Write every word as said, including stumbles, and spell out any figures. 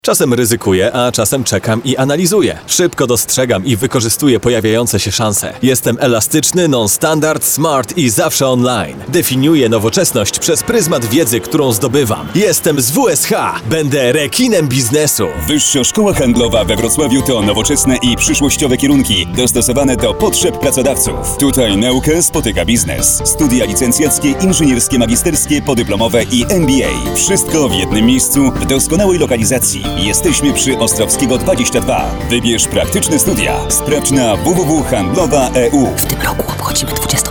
Czasem ryzykuję, a czasem czekam i analizuję. Szybko dostrzegam i wykorzystuję pojawiające się szanse. Jestem elastyczny, non-standard, smart i zawsze online. Definiuję nowoczesność przez pryzmat wiedzy, którą zdobywam. Jestem z W S H. Będę rekinem biznesu. Wyższa Szkoła Handlowa we Wrocławiu to nowoczesne i przyszłościowe kierunki dostosowane do potrzeb pracodawców. Tutaj naukę spotyka biznes. Studia licencjackie, inżynierskie, magisterskie, podyplomowe i M B A. Wszystko w jednym miejscu, w doskonałej lokalizacji. Jesteśmy przy Ostrowskiego dwadzieścia dwa. Wybierz praktyczne studia. Sprawdź na w w w kropka handlowa kropka e u. W tym roku obchodzimy dwudziestą